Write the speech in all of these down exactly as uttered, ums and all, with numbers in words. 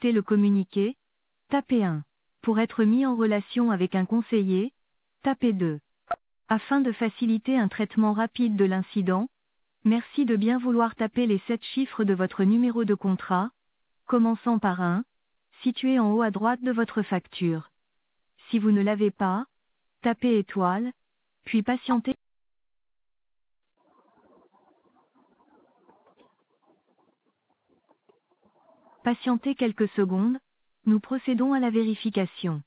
consulter le communiqué, tapez un. Pour être mis en relation avec un conseiller, tapez deux. Afin de faciliter un traitement rapide de l'incident, merci de bien vouloir taper les sept chiffres de votre numéro de contrat, commençant par un, situé en haut à droite de votre facture. Si vous ne l'avez pas, tapez étoile, puis patientez. Patientez quelques secondes, nous procédons à la vérification.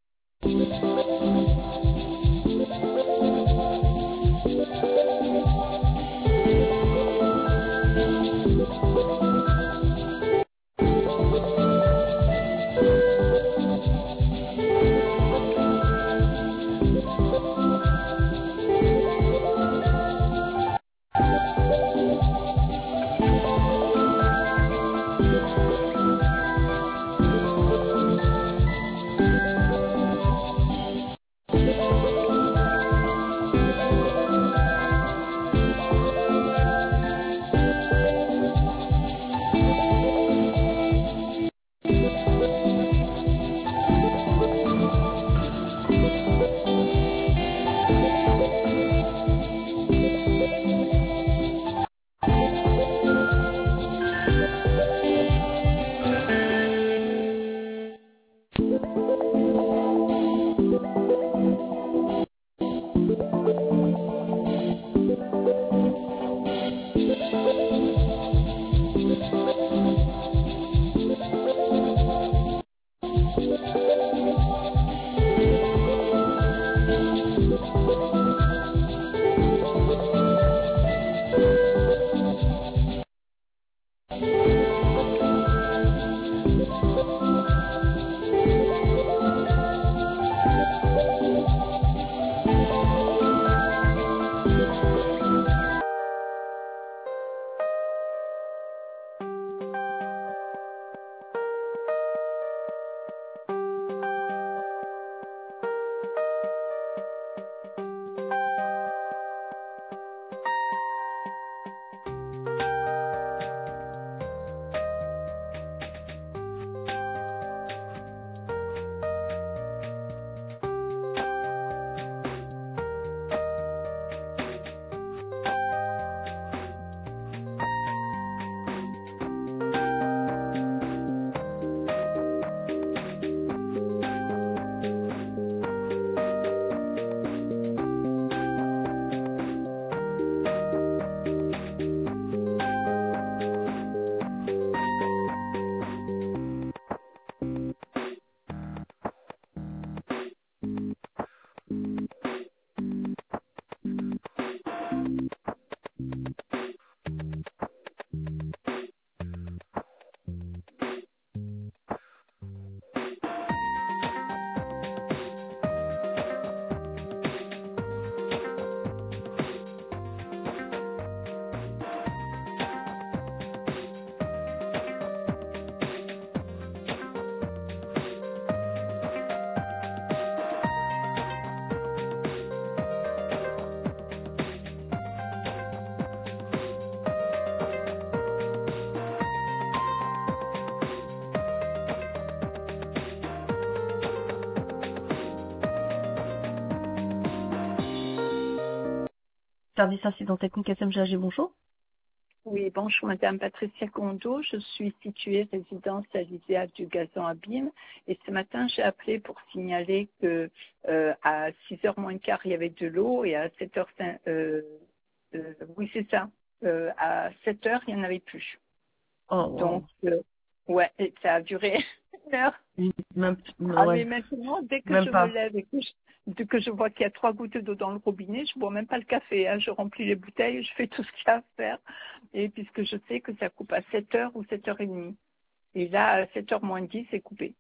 Service incident technique S M G A G, bonjour. Oui, bonjour Madame Patricia Condo, je suis située résidence à l'I S E A du Gazon Abîme et ce matin j'ai appelé pour signaler que euh, à six heures moins quart il y avait de l'eau et à sept heures cinq, euh, euh, oui c'est ça, euh, à sept heures il n'y en avait plus. Oh, Donc wow. euh, ouais, et ça a duré une heure. Même, Ah ouais, mais maintenant dès que même je me pas. lève et que je, dès que je vois qu'il y a trois gouttes d'eau dans le robinet, je bois même pas le café, hein. Je remplis les bouteilles, je fais tout ce qu'il y a à faire. Et puisque je sais que ça coupe à sept heures ou sept heures trente. Et là, à sept heures moins dix, c'est coupé.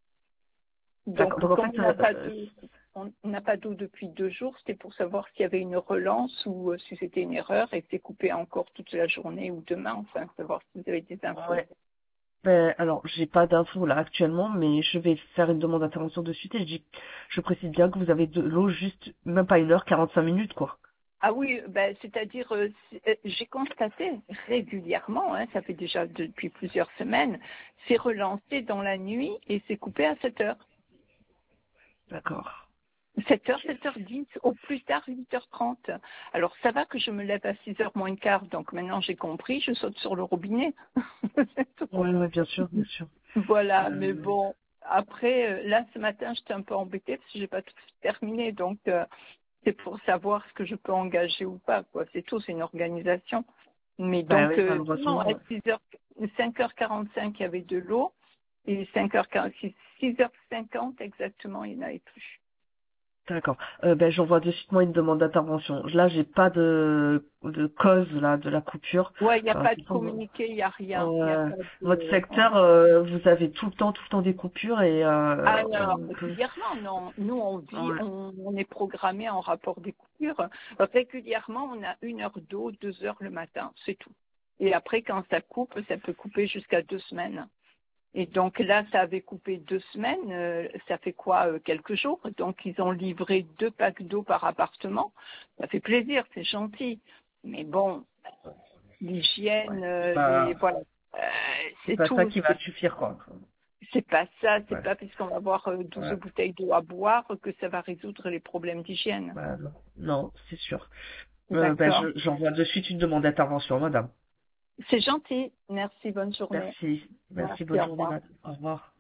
Donc, D'accord. Donc en quand fait, on n'a pas euh, d'eau, on n'a pas d'eau depuis deux jours, c'était pour savoir s'il y avait une relance ou euh, si c'était une erreur et que c'est coupé encore toute la journée ou demain, enfin, savoir si vous avez des infos. ouais. Ben, alors, j'ai pas d'infos là actuellement, mais je vais faire une demande d'intervention de suite et je dis, je précise bien que vous avez de l'eau juste, même pas une heure, quarante-cinq minutes, quoi. Ah oui, ben, c'est-à-dire, euh, c'est- euh, j'ai constaté régulièrement, hein, ça fait déjà depuis plusieurs semaines, c'est relancé dans la nuit et c'est coupé à sept heures. D'accord. sept heures, sept heures dix, au plus tard huit heures trente. Alors ça va que je me lève à six heures moins le quart, donc maintenant j'ai compris, je saute sur le robinet. C'est tout. Oui, oui, bien sûr, bien sûr. Voilà, mais Euh, bon, après, euh, là ce matin j'étais un peu embêtée parce que j'ai pas tout terminé, donc euh, c'est pour savoir ce que je peux engager ou pas, quoi. C'est tout, c'est une organisation. Mais bah donc, oui, euh, non, malheureusement. à Ouais. six heures, cinq heures quarante-cinq, il y avait de l'eau, et cinq heures quarante-six, six heures cinquante exactement, il n'y en avait plus. D'accord. Euh, ben, j'envoie de suite moi une demande d'intervention. Là, j'ai pas de, de cause là de la coupure. Ouais, il n'y a Enfin, pas de c'est comme- communiqué, il n'y a rien. Il y a euh, pas votre de... secteur, euh, vous avez tout le temps, tout le temps des coupures et euh, Alors, on peut. régulièrement, non. Nous, on vit, Ouais. on, on est programmé en rapport des coupures. Régulièrement, on a une heure d'eau, deux heures le matin, c'est tout. Et après, quand ça coupe, ça peut couper jusqu'à deux semaines. Et donc là, ça avait coupé deux semaines, euh, ça fait quoi, euh, quelques jours. Donc ils ont livré deux packs d'eau par appartement. Ça fait plaisir, c'est gentil. Mais bon, Ouais. l'hygiène, C'est euh, les pas, voilà, euh, c'est c'est pas ça tout. qui va C'est suffire quoi. c'est pas ça, c'est Ouais. pas puisqu'on va avoir euh, douze Ouais. bouteilles d'eau à boire que ça va résoudre les problèmes d'hygiène. Bah, non, non, c'est sûr. Euh, ben, D'accord. je, j'envoie de suite une demande d'intervention, madame. C'est gentil. Merci, bonne journée. Merci. Merci, Merci, bonne au journée, revoir. madame. Au revoir.